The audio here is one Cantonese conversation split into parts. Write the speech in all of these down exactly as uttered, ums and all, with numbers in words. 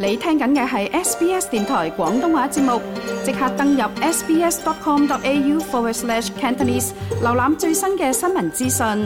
你聽緊嘅係 S B S 電台廣東話節目，即刻登入 sbs.com.au forward slash Cantonese， 瀏覽最新嘅新聞資訊。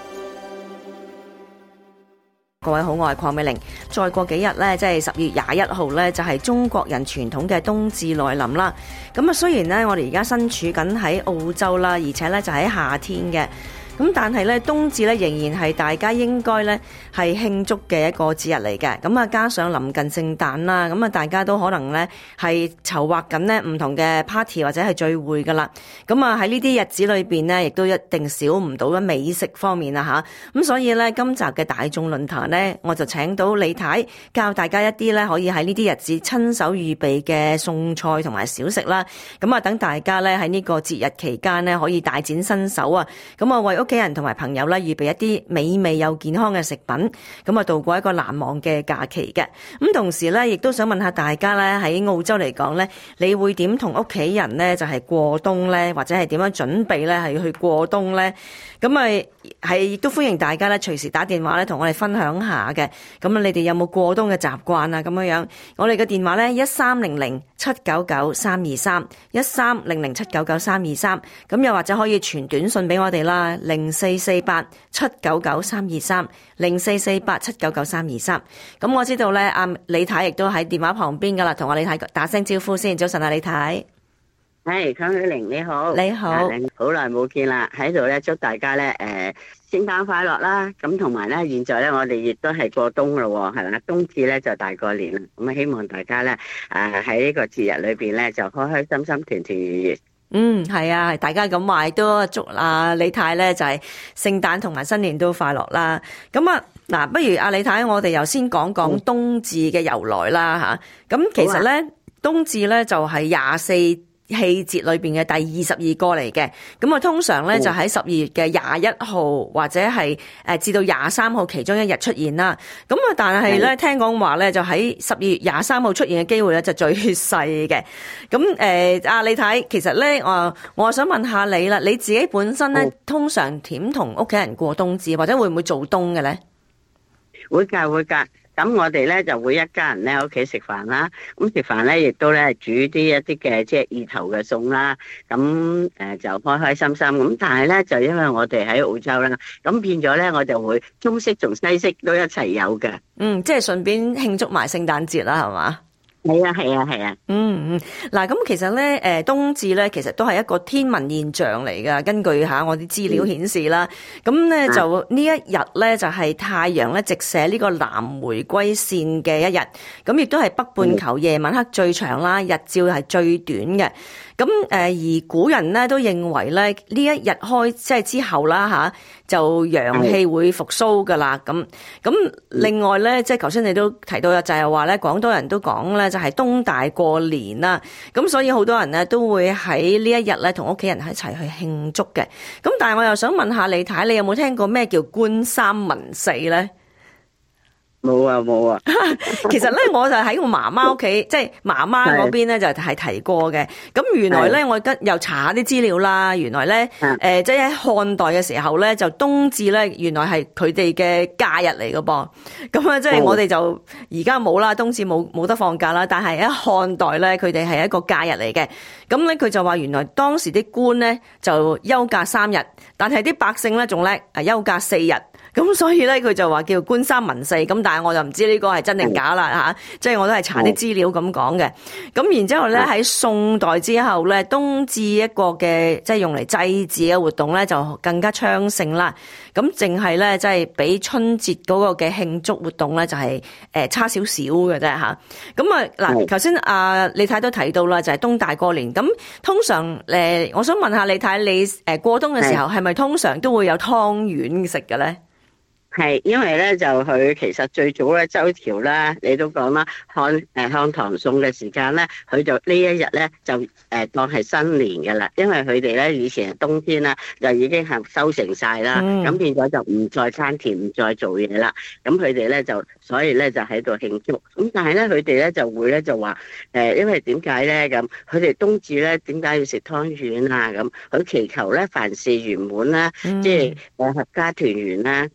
各位好，我係鄺美玲。再過幾日呢，即係十月廿一號呢，就係中國人傳統嘅冬至來臨啦。咁啊，雖然呢，我哋而家身處緊喺澳洲啦，而且呢就喺夏天嘅。咁但係咧，冬至咧仍然係大家應該咧係慶祝嘅一個節日嚟嘅。咁啊，加上臨近聖誕啦，咁啊，大家都可能咧係籌劃緊呢唔同嘅 party 或者係聚會噶啦。咁啊喺呢啲日子裏邊呢，亦都一定少唔到嘅美食方面啦吓。咁所以咧，今集嘅大眾論壇呢，我就請到李太教大家一啲咧可以喺呢啲日子親手預備嘅餸菜同埋小食啦。咁啊，等大家咧喺呢個節日期間呢，可以大展身手啊。咁啊，為屋企人同埋朋友咧，預備一啲美味又健康嘅食品，咁啊度過一個難忘嘅假期嘅。咁同時咧，亦都想問下大家咧，喺澳洲嚟講咧，你會點同屋企人咧就係過冬咧，或者係點樣準備咧係去過冬咧？咁啊係亦都歡迎大家咧隨時打電話咧同我哋分享下嘅。咁啊，你哋有冇過冬嘅習慣啊？咁樣樣，我哋嘅電話咧一三零零七九九三二三一三零零七九九三二三，咁又或者可以傳短信俾我哋啦，零四四八七九九三二三零四四八七九九三二三。咁我知道咧，阿李太亦都喺電話旁邊噶啦，同我李太打聲招呼先。早晨啊，李太。 係，鄺美玲你好。 你好， 好耐冇見啦，喺度咧祝大家咧誒聖誕快樂啦。咁同埋咧，現在咧我哋亦都係過冬咯，係啦，冬至咧就大過年啦。咁啊，希望大家咧誒喺呢個節日裏邊咧就開開心心、團團圓圓。 嗯，係啊，大家咁話都祝阿李太咧就係聖誕同埋新年都快樂啦。咁啊，嗱，不如阿李太，我哋又先講講冬至嘅由來啦吓。咁、嗯、其實咧，啊、冬至咧就係廿四氣節裏邊嘅第二十二個嚟嘅。咁啊，通常咧就喺十二月嘅廿一號或者係誒至到廿三號其中一日出現啦。咁啊，但係咧聽講話咧就喺十二月廿三號出現嘅機會咧就最細嘅。咁誒，阿李太，其實咧我我想問下你啦，你自己本身咧通常點同屋企人過冬至，或者會唔會做冬嘅咧？ 會㗎，會㗎。咁我哋咧就會一家人咧喺屋企食飯啦，咁食飯咧亦都咧煮啲一啲嘅即係意頭嘅餸啦，咁誒就開開心心。咁但係咧就因為我哋喺澳洲啦，咁變咗咧我就會中式同西式都一齊有嘅。 嗯，即係順便慶祝埋聖誕節啦，係嘛？ 係啊，係啊，係啊。 嗯嗯，嗱，咁其實咧，誒，冬至咧，其實都係一個天文現象嚟噶。根據下我啲資料顯示啦，咁咧、嗯、就呢一日咧就係太陽咧直射呢個南迴歸線嘅一日，咁亦都係北半球夜晚黑最長啦，日照係最短嘅。咁誒，而古人咧都認為咧呢一日開即係之後啦吓，就陽氣會復甦噶啦。咁咁另外咧，即係頭先你都提到就係話咧，廣東人都講咧就係冬大過年啦。咁所以好多人咧都會喺呢一日咧同屋企人一齊去慶祝嘅。咁但係我又想問下李太，你有冇聽過咩叫官三文四咧？ 冇啊冇啊， 其實咧我就喺我媽媽屋企，即係媽媽嗰邊咧就係提過嘅。咁原來咧我跟又查下啲資料啦，原來咧誒即係喺漢代嘅時候咧，就冬至咧原來係佢哋嘅假日嚟嘅噃。咁啊即係我哋就而家冇啦，冬至冇冇得放假啦。但係喺漢代咧，佢哋係一個假日嚟嘅。咁咧佢就話原來當時啲官咧就休假三日，但係啲百姓咧仲叻啊休假四日。咁所以咧，佢就話叫官三文四，咁但係我就唔知呢個係真定假啦吓，即係我都係查啲資料咁講嘅。咁然之後咧，喺宋代之後咧，冬至一個嘅即係用嚟祭祀嘅活動咧，就更加昌盛啦。咁淨係咧，即係比春節嗰個嘅慶祝活動咧，就係誒差少少嘅啫吓。咁啊嗱，頭先啊李太都提到啦，就係冬大過年。咁通常誒，我想問下李太，你誒過冬嘅時候係咪通常都會有湯圓食嘅咧？ 係，因為咧就佢其實最早咧周朝啦，你都講啦，漢誒漢唐宋嘅時間咧，佢就呢一日咧就誒當係新年噶啦，因為佢哋咧以前係冬天啦，就已經係收成晒啦，咁、嗯、變咗就唔再耕田，唔再做嘢啦，咁佢哋咧就所以咧就喺度慶祝，咁但係咧佢哋咧就會咧就話誒，因為點解咧咁？佢哋冬至咧點解要食湯圓啊？咁佢祈求咧凡事圓滿啦，即係誒合家團圓啦，咁富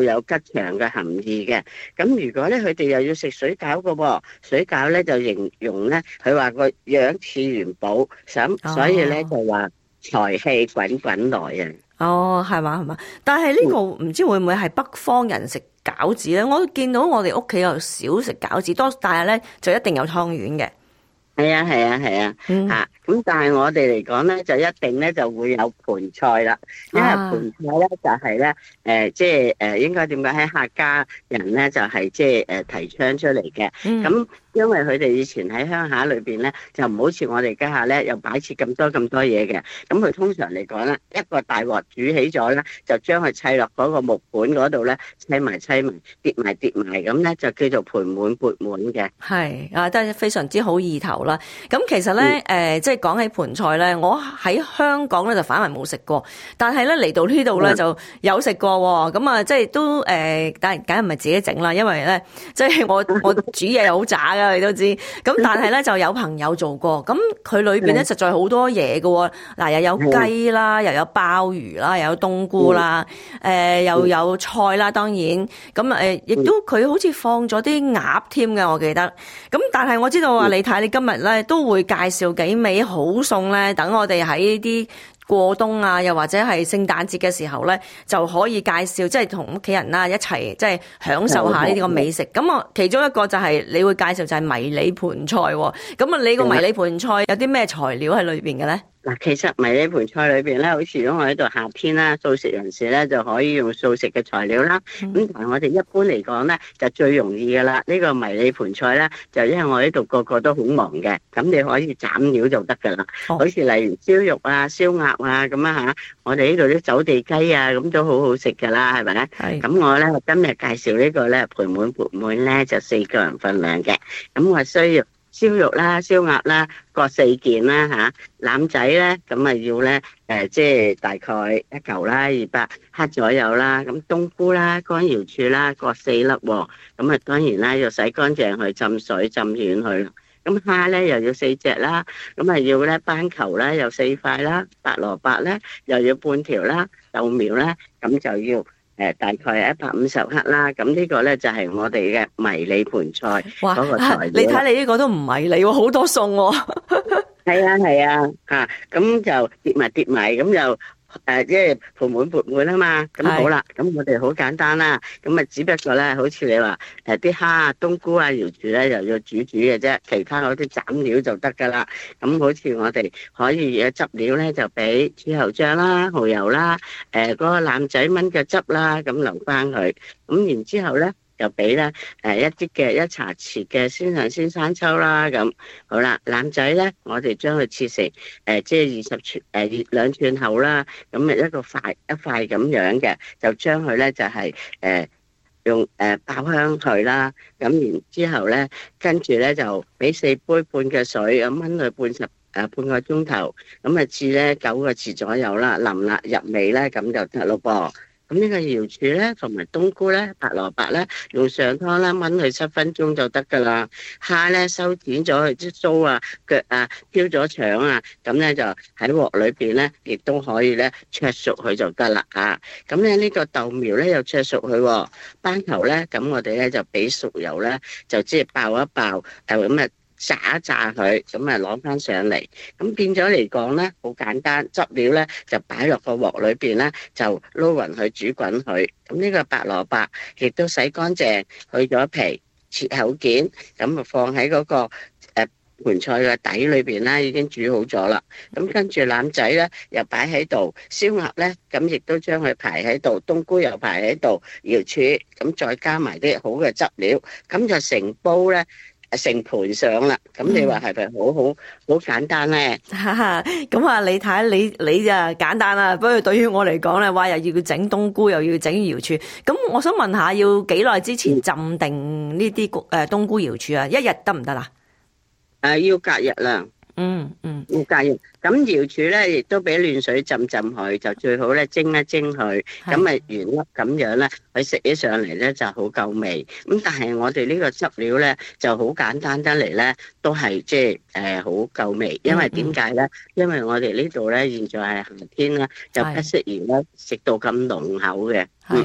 有吉祥嘅含義嘅。咁如果咧佢哋又要食水餃嘅喎，水餃咧就形容咧佢話個樣似元寶，咁所以咧就話財氣滾滾來啊！ 哦，係嘛係嘛，但係呢個唔知會唔會係北方人食餃子咧？我見到我哋屋企又少食餃子，多但係咧就一定有湯圓嘅。 係啊係啊係啊，吓咁、嗯、但係我哋嚟講咧，就一定咧就會有盤菜啦，因為盤菜咧就係咧誒，即係誒，應該點解喺客家人咧就係即係誒提倡出嚟嘅，咁、嗯。因為佢哋以前喺鄉下裏邊咧，就唔好似我哋家下咧，又擺設咁多咁多嘢嘅。咁佢通常嚟講咧，一個大鑊煮起咗咧，就將佢砌落嗰個木盤嗰度咧，砌埋砌埋，疊埋疊埋，咁咧就叫做盤滿缽滿嘅。係啊，都係非常之好意頭啦。咁其實咧，誒、嗯呃，即係講起盤菜咧，我喺香港咧就反而冇食過，但係咧嚟到呢度咧就有食過喎。咁啊，即係都誒，梗係梗係唔係自己整啦，因為咧，即係我我煮嘢又好渣㗎。你都知，咁但係咧就有朋友做過，咁佢裏邊咧實在好多嘢㗎，嗱又有雞啦，又有鮑魚啦，又有冬菇啦，誒、呃、又有菜啦，當然，咁誒亦都佢好似放咗啲鴨添嘅，我記得。咁但係我知道話，李太你今日咧都會介紹幾味好餸咧，等我哋喺呢啲過冬啊，又或者係聖誕節嘅時候咧，就可以介紹，即係同屋企人啦一齊，即係享受下呢啲個美食。咁啊，其中一個就係你會介紹就係迷你盤菜。咁啊，你個迷你盤菜有啲咩材料喺裏邊嘅咧？嗱，其實迷你盤菜裏邊咧，好似如果我喺度夏天啦，素食人士咧就可以用素食嘅材料啦。咁、嗯、但係我哋一般嚟講咧，就最容易噶啦。呢、這個迷你盤菜咧，就因為我呢度個個都好忙嘅，咁你可以斬料就得噶啦。好似例如燒肉啊、燒鴨啊咁啊吓，我哋呢度啲走地雞啊，咁都好好食噶啦，係咪？係。咁我咧今日介紹呢個咧盤滿缽滿咧，就四個人份量嘅。咁我需要燒肉啦、燒鴨啦，各四件啦吓。腩仔咧，咁啊要咧，誒，即係大概一嚿啦，二百克左右啦。咁冬菇啦、乾瑤柱啦，各四粒。咁啊，當然啦，要洗乾淨去浸水浸軟佢。咁蝦咧又要四隻啦。咁啊要咧斑球咧又四塊啦，白蘿蔔咧又要半條啦，豆苗咧咁就要。誒，大概一百五十克啦，咁呢個咧就係我哋嘅迷你盤菜嗰個材料。你睇你呢個都唔迷你喎，好多餸喎。係啊係啊，吓咁就疊埋疊埋，咁就誒即係盤滿缽滿啊嘛。咁好啦，咁我哋好簡單啦。咁啊，只不過咧，好似你話誒啲蝦啊、冬菇啊、瑤柱咧，又要煮煮嘅啫，其他嗰啲斬料就得噶啦。咁好似我哋可以嘅汁料咧，就俾豬油醬啦、蠔油啦、誒嗰個腩仔炆嘅汁啦，咁留翻佢。咁然之後咧，就俾咧誒一啲嘅一茶匙嘅鮮上鮮生抽啦。咁好啦，腩仔咧，我哋將佢切成誒即係二十寸誒兩寸厚啦。咁啊一個塊一塊咁樣嘅，就將佢咧就係誒用誒爆香佢啦。咁然之後咧，跟住咧就俾四杯半嘅水咁炆佢半十誒半個鐘頭，咁啊至咧九個字左右啦，淋辣入味咧咁就得咯噃。咁呢個瑤柱咧，同埋冬菇咧、白蘿蔔咧，用上湯啦炆佢七分鐘就得噶啦。蝦咧收剪咗佢啲鬚啊、腳啊、挑咗腸啊，咁咧就喺鑊裏邊咧，亦都可以咧灼熟佢就得啦嚇。咁咧呢個豆苗咧又灼熟佢，斑頭咧咁我哋咧就俾熟油咧，就即係爆一爆，誒咁啊。炸一炸佢，咁啊攞翻上嚟，咁變咗嚟講咧，好簡單，汁料咧就擺落個鑊裏邊咧，就撈勻佢煮滾佢。咁呢個白蘿蔔亦都洗乾淨，去咗皮，切口件，咁啊放喺嗰個誒盤菜嘅底裏邊啦，已經煮好咗啦。咁跟住腩仔咧又擺喺度，燒鴨咧咁亦都將佢排喺度，冬菇又排喺度，瑤柱咁再加埋啲好嘅汁料，咁就成煲咧。成盤上啦，咁你話係咪好好好簡單咧？咁啊，你睇你你就簡單啦。不過對於我嚟講咧，哇，又要整冬菇，又要整瑤柱。咁我想問下，要幾耐之前浸定呢啲誒冬菇瑤柱啊？一日得唔得啦？誒，要隔日啦。嗯嗯，要隔日。咁瑤柱咧，亦都俾暖水浸浸佢，就最好咧蒸一蒸佢，咁咪原粒咁樣咧，佢食起上嚟咧就好夠味。咁但係我哋呢個汁料咧就好簡單得嚟咧，都係即係誒好夠味。因為點解咧？因為我哋呢度咧現在係夏天啦，就不適宜咧食到咁濃厚嘅。係。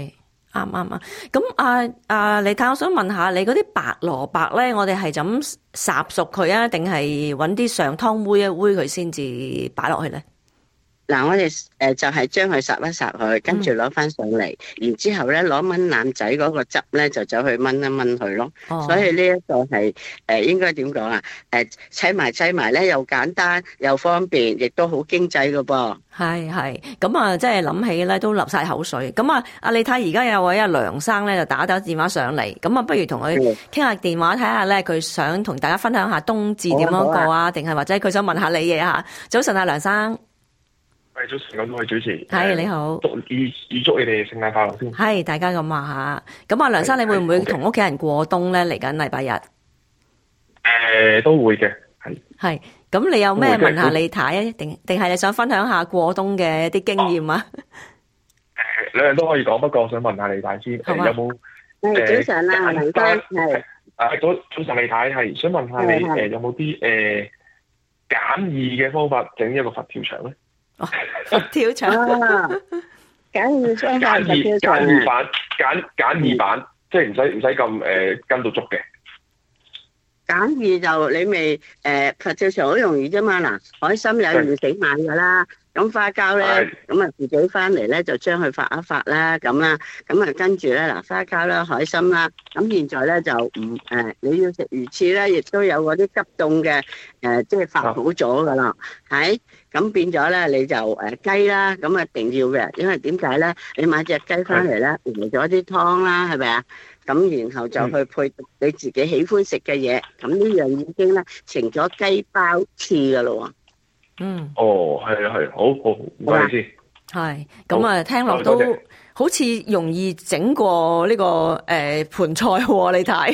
啱啱啊！咁啊啊，李太，我想問下你嗰啲白蘿蔔咧，我哋係就咁烚熟佢啊，定係揾啲上湯煨一煨佢先至擺落去咧？ 嗱，我哋誒就係將佢烚一烚佢，跟住攞翻上嚟，嗯、然之後咧攞炆腩仔嗰個汁咧，就走去炆一炆佢咯。哦、所以呢一個係誒應該點講啊？誒砌埋砌埋咧又簡單又方便，亦都好經濟噶噃。 係係，咁啊，即係諗起咧都流晒口水。咁啊，阿李太而家有位阿梁生咧就打打電話上嚟，咁啊，不如同佢傾下電話，睇下咧佢想同大家分享下冬至點樣過啊，定係、啊、或者佢想問下你嘢嚇。早晨啊，梁生。 係早晨，咁多位主持， 係你好， 祝預預祝你哋聖誕快樂先。 係大家咁話吓，咁啊，梁生你會唔會同屋企人過冬咧？嚟緊禮拜日，誒、 呃、都會嘅，係係。咁你有咩問下李太啊？定定係你想分享下過冬嘅一啲經驗啊？誒、 呃，兩樣都可以講，不過我想問下李太先，誒、呃、有冇？ 誒早晨啊，梁生係。 誒早早晨，李太係想問下你誒、呃、有冇啲誒簡易嘅方法整一個佛跳牆咧？ 佛跳牆啊，簡易方法簡易簡易版簡簡易版，嗯、即係唔使唔使咁誒跟到足嘅。 簡易就你咪誒佛跳牆好容易啫嘛。嗱，海參有現成買噶啦，咁花膠咧，咁啊自己翻嚟咧就將佢發一發啦，咁啦，咁啊跟住咧嗱花膠啦、海參啦，咁現在咧就唔誒、呃、你要食魚翅咧，亦都有嗰啲急凍嘅誒，即係發好咗噶啦，係。咁變咗咧，你就誒雞啦，咁啊一定要嘅，因為點解咧？你買隻雞翻嚟咧，熬咗啲湯啦，係咪啊？咁然後就去配你自己喜歡食嘅嘢，咁呢樣已經咧成咗雞包翅噶咯喎。 嗯。 哦，係啊，係，好好唔該先。 係，咁啊聽落都好似容易整過呢個誒盤菜喎，你睇。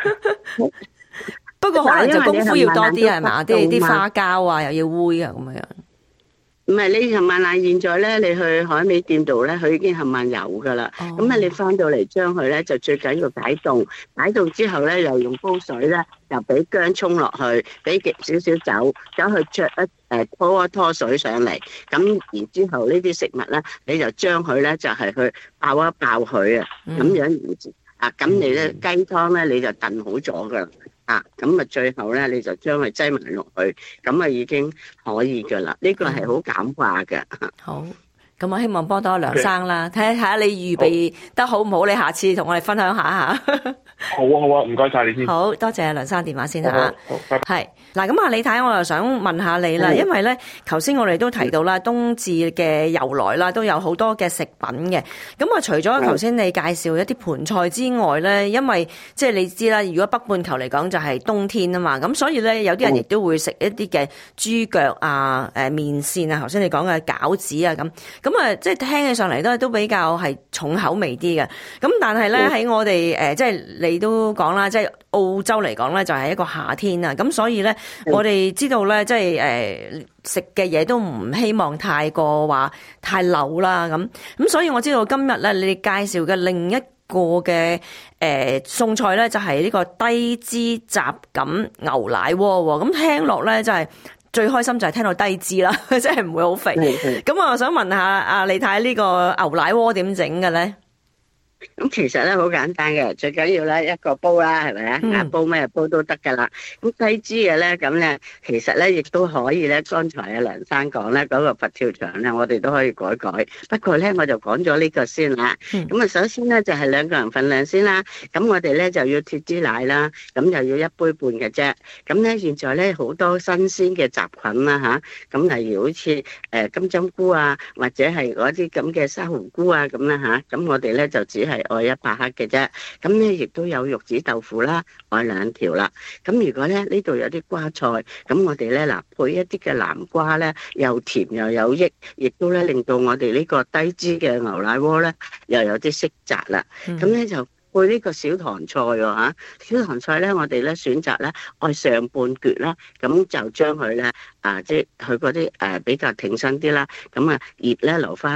不過可能就功夫要多啲係嘛，啲啲花膠啊又要煨啊咁樣。 唔係，你冚唪唥現在咧，你去海味店度咧，佢已經冚唪唥有噶啦。咁啊、哦，你翻到嚟將佢咧就最緊要解凍，解凍之後咧又用煲水咧，又俾薑葱落去，俾極少少酒，走去焯一誒拖一拖水上嚟。咁然之後呢啲食物咧，你就將佢咧就係、是、去爆一爆佢啊，咁樣然之啊，咁你咧雞湯咧你就燉好咗噶啦。啊，咁啊，最後咧，你就將佢擠埋落去，咁啊已經可以噶啦。呢、這個係好簡化嘅。 好，咁我希望幫到梁生啦，睇下你預備得好唔好，你下次同我哋分享下吓。 好啊，好啊，唔該晒你先。 好多謝梁生電話先吓。係嗱，咁啊，李太，我又想問下你啦，因為咧，頭先我哋都提到啦，冬至嘅由來啦，都有好多嘅食品嘅。咁啊，除咗頭先你介紹一啲盤菜之外咧，因為即係你知啦，如果北半球嚟講就係冬天啊嘛，咁所以咧有啲人亦都會食一啲嘅豬腳啊、誒麵線啊，頭先你講嘅餃子啊咁。咁啊，即係聽起上嚟都都比較係重口味啲嘅。咁但係咧喺我哋誒即係你都講啦，即係澳洲嚟講咧就係一個夏天啊，咁所以咧我哋知道咧即係誒食嘅嘢都唔希望太過話太流啦咁，咁所以我知道今日咧你哋介紹嘅另一個嘅誒餸菜咧就係呢個低脂雜錦牛奶鍋喎，咁聽落咧就係最開心就係聽到低脂啦，即係唔會好肥。咁我想問下阿李太呢個牛奶鍋點整嘅咧？ 咁其實咧好簡單嘅，最緊要咧一個煲啦，係咪啊？啊煲咩煲都得噶啦。咁低脂嘅咧，咁咧其實咧亦都可以咧。剛才阿梁生講咧嗰個佛跳牆咧，我哋都可以改改。不過咧我就講咗呢個先啦。咁啊，首先咧就係兩個人份量先啦。咁我哋咧就要脫脂奶啦，咁又要一杯半嘅啫。咁咧現在咧好多新鮮嘅雜菌啦吓，咁例如好似誒金針菇啊，或者係嗰啲咁嘅沙胡菇啊咁啦吓。咁我哋咧就只係愛一百克嘅啫，咁咧亦都有玉子豆腐啦，愛兩條啦。咁如果咧呢度有啲瓜菜，咁我哋咧嗱配一啲嘅南瓜咧，又甜又有益，亦都咧令到我哋呢個低脂嘅牛奶鍋咧又有啲色澤啦。咁咧、嗯、就配呢個小棠菜喎嚇，小棠菜咧我哋咧選擇咧愛上半橛啦，咁就將佢咧啊即係佢嗰啲誒比較挺身啲啦，咁啊葉咧留翻咧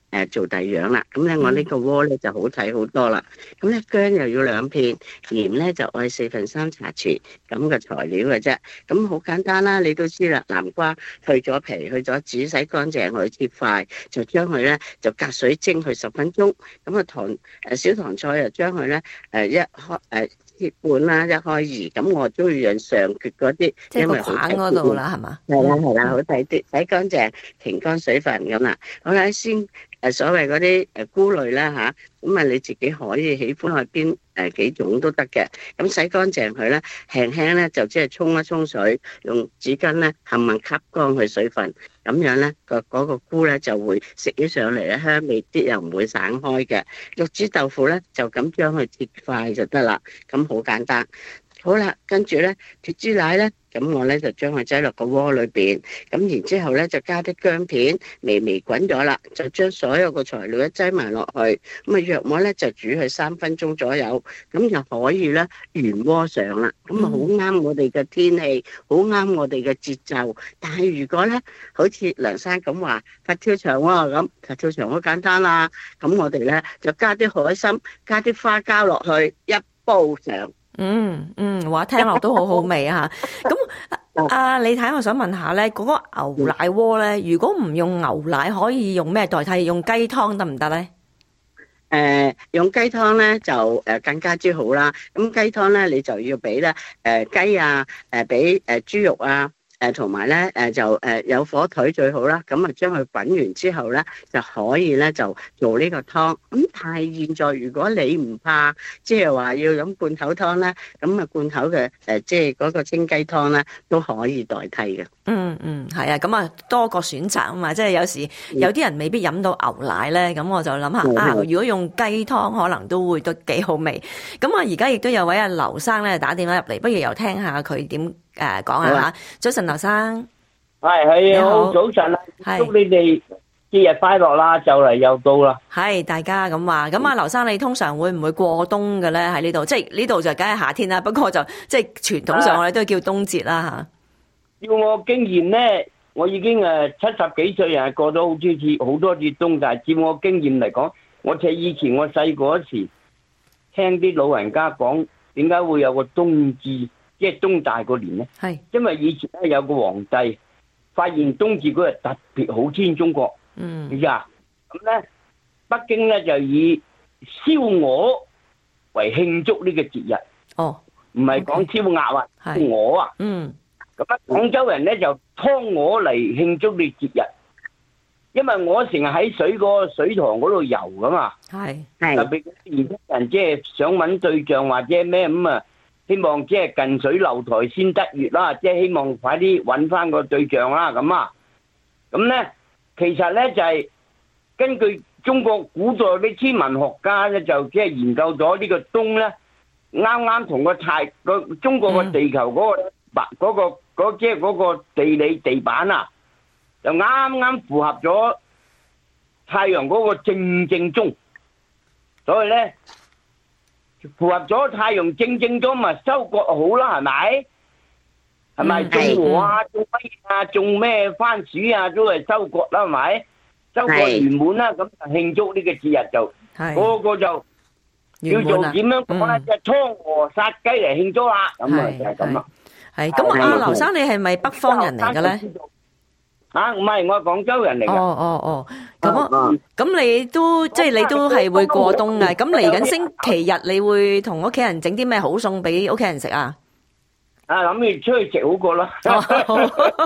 誒做第二樣啦。咁咧我呢個鍋咧就好睇好多啦。咁咧薑又要兩片，鹽咧就愛四分三茶匙咁嘅材料嘅啫。咁好簡單啦，你都知啦。南瓜去咗皮，去咗籽，洗乾淨，去切塊，就將佢咧就隔水蒸佢十分鐘。咁啊糖誒小糖菜又將佢咧誒一開誒切半啦，一開二。咁我中意用上缺嗰啲， 即係個框嗰度啦，係嘛？ 係啦係啦，好睇啲，洗乾淨，停乾水分咁啦。好啦，先誒所謂嗰啲誒菇類啦吓，咁啊你自己可以喜歡去邊誒幾種都得嘅。咁洗乾淨佢咧，輕輕咧就即係沖一沖水，用紙巾咧冚唪唥吸乾佢水分，咁樣咧個嗰個菇咧就會食起上嚟咧香味啲，又唔會散開嘅。玉子豆腐咧就咁將佢切塊就得啦，咁好簡單。好啦，跟住咧脫脂奶咧，咁我咧就將佢擠落個鍋裏邊，咁然之後咧就加啲薑片，微微滾咗啦，就將所有個材料一擠埋落去，咁啊約莫咧就煮佢三分鐘左右，咁就可以咧原鍋上啦。咁啊好啱我哋嘅天氣，好啱我哋嘅節奏。但係如果咧好似梁生咁話佛跳牆喎，咁佛跳牆好簡單啦，咁我哋咧就加啲海參，加啲花膠落去，一煲上。 嗯嗯，話聽落都好好味啊！咁啊，李太，我想問下咧，嗰個牛奶鍋咧，如果唔用牛奶，可以用咩代替？用雞湯得唔得咧？ 誒，用雞湯咧就誒更加之好啦。咁雞湯咧，你就要俾咧誒雞啊，誒俾誒豬肉啊。誒同埋咧誒就誒有火腿最好啦，咁啊將佢滾完之後咧就可以咧就做呢個湯。咁但係現在如果你唔怕，即係話要飲罐頭湯咧，咁啊罐頭嘅誒即係嗰個清雞湯咧都可以代替嘅。 嗯嗯，係啊，咁啊多個選擇啊嘛，即係有時有啲人未必飲到牛奶咧，咁我就諗下啊，如果用雞湯可能都會都幾好味。咁啊而家亦都有位阿劉生咧打電話入嚟，不如又聽下佢點。誒，講下吓，早晨，劉生， 係係好早晨啦，祝你哋節日快樂啦，就嚟又到啦。 係大家咁話，咁啊，劉生你通常會唔會過冬嘅咧？喺呢度，即係呢度就梗係夏天啦，不過就即係傳統上我哋都叫冬節啦吓。 照我經驗咧，我已經誒七十幾歲人過咗好多次好多次冬，但係照我經驗嚟講，我睇以前我細個嗰時聽啲老人家講，點解會有個冬至？即係冬大過年咧，係因為以前咧有個皇帝發現冬至嗰日特別好天中國，嗯，你知啊？咁咧北京咧就以燒鵝為慶祝呢個節日，哦，唔係講燒鴨啊，燒鵝啊，嗯，咁啊廣州人咧就劏鵝嚟慶祝呢節日，因為我成日喺水個水塘嗰度游噶嘛，係係特別年輕人即係想搵對象或者咩咁啊。希望即係近水樓台先得月啦，即係希望快啲揾翻個對象啦，咁啊，咁咧其實咧就係根據中國古代啲天文學家咧，就即係研究咗呢個冬咧，啱啱同個太個中國個地球嗰個白嗰個嗰即係嗰個地理地板啊，就啱啱符合咗太陽嗰個正正中，所以咧。符合咗太陽正正咗，咪收割好啦，係咪？係咪種禾啊、種乜啊、種咩番薯啊，都係收割啦，係咪？收割圓滿啦，咁就慶祝呢個節日就個個就叫做點樣講咧？即係劏鵝殺雞嚟慶祝啦，咁啊就係咁啦。 係咁啊，劉生你係咪北方人嚟嘅咧？ 啊，唔係，我係廣州人嚟嘅。 哦哦哦，咁啊，咁你都即係你都係會過冬嘅。咁嚟緊星期日，你會同屋企人整啲咩好餸俾屋企人食啊？ 啊，諗住出去食好過啦。好好好，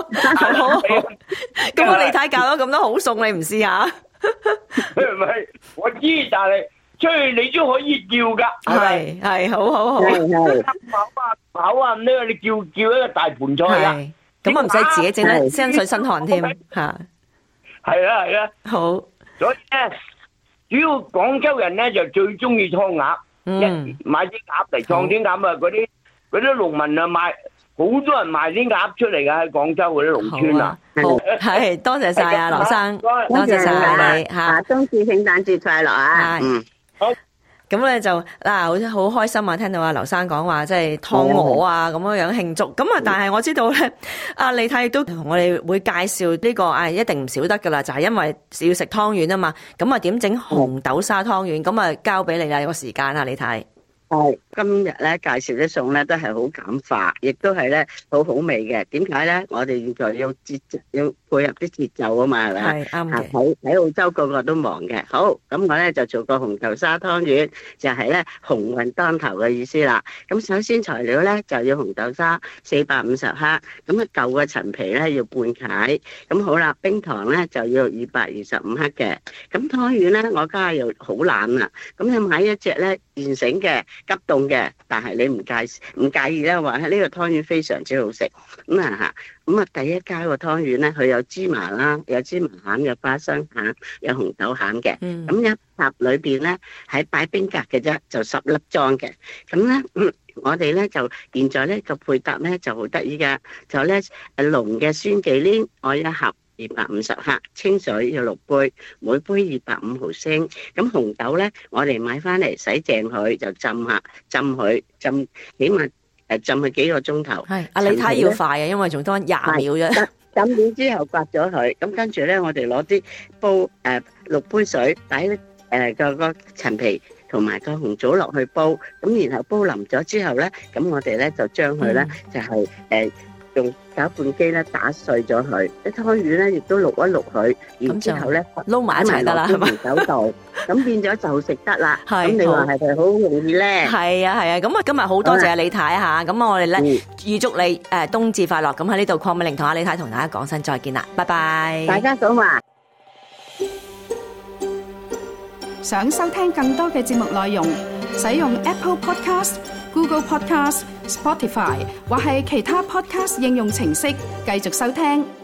咁我李太教咗咁多好餸，你唔試下？ 唔係，我知，但係出去你都可以叫噶。 係係，好好好。 跑啊跑啊，呢個你叫叫一個大盤菜啊！ 咁啊，唔使自己整得身水身汗添吓。 係啊係啊， 好。 所以咧，主要廣州人咧就最中意劏鴨，一買啲鴨嚟劏啲鴨啊！嗰啲嗰啲農民啊賣，好多人賣啲鴨出嚟噶喺廣州嗰啲農村啊。 好，係多謝晒啊，劉生，多謝晒你吓。 冬至聖誕節快樂啊！ 嗯，好。 咁咧就嗱，好似好開心啊！聽到阿劉生講話，即係湯鵝啊咁樣樣慶祝。咁啊，但係我知道咧，阿李太亦都同我哋會介紹呢個啊，一定唔少得噶啦，就係因為要食湯圓啊嘛。咁啊，點整紅豆沙湯圓？咁啊，交俾你啦，有個時間啊，李太。 係今日咧介紹啲餸咧都係好簡化，亦都係咧好好味嘅。點解咧？我哋現在要節要配合啲節奏啊嘛，係咪？係啱嘅。喺喺澳洲個個都忙嘅。好，咁我咧就做個紅豆沙湯圓，就係咧鴻運當頭嘅意思啦。咁首先材料咧就要紅豆沙四百五十克，咁啊舊嘅陳皮咧要半解。咁好啦，冰糖咧就要二百二十五克嘅。咁湯圓咧我家下又好懶啦，咁你買一隻咧現成嘅。急凍嘅，但係你唔介唔介意咧，話呢個湯圓非常之好食。咁啊吓，咁啊第一階個湯圓咧，佢有芝麻啦，有芝麻餡，有花生餡，有紅豆餡嘅。咁、嗯、一盒裏邊咧，喺擺冰格嘅啫，就十粒裝嘅。咁咧、嗯，我哋咧就現在咧個配搭咧就好得意噶，就咧誒濃嘅酸忌廉，我一盒。二百五十克，清水要六杯，每杯二百五毫升。咁紅豆咧，我哋買翻嚟洗淨佢，就浸下，浸佢，浸起碼誒浸佢幾個鐘頭。係，阿李太要快啊，因為仲多廿秒啫。浸完之後刮咗佢，咁跟住咧，我哋攞啲煲誒六杯水，擺誒個個陳皮同埋個紅棗落去煲，咁然後煲腍咗之後咧，咁我哋咧就將佢咧就係誒。用攪拌機咧打碎咗佢，啲湯圓咧亦都淥一淥佢，然之後咧撈埋一齊得啦，係咪？紅豆度，咁變咗就食得啦。咁你話係咪好容易咧？係啊係啊，咁啊今日好多謝阿李太嚇，咁我哋咧預祝你誒冬至快樂。咁喺呢度鄺美玲同阿李太同大家講聲再見啦，拜拜。大家早話。 想收聽更多嘅節目內容，使用 Apple Podcast、Google Podcast、Spotify 或係其他 Podcast 應用程式繼續收聽。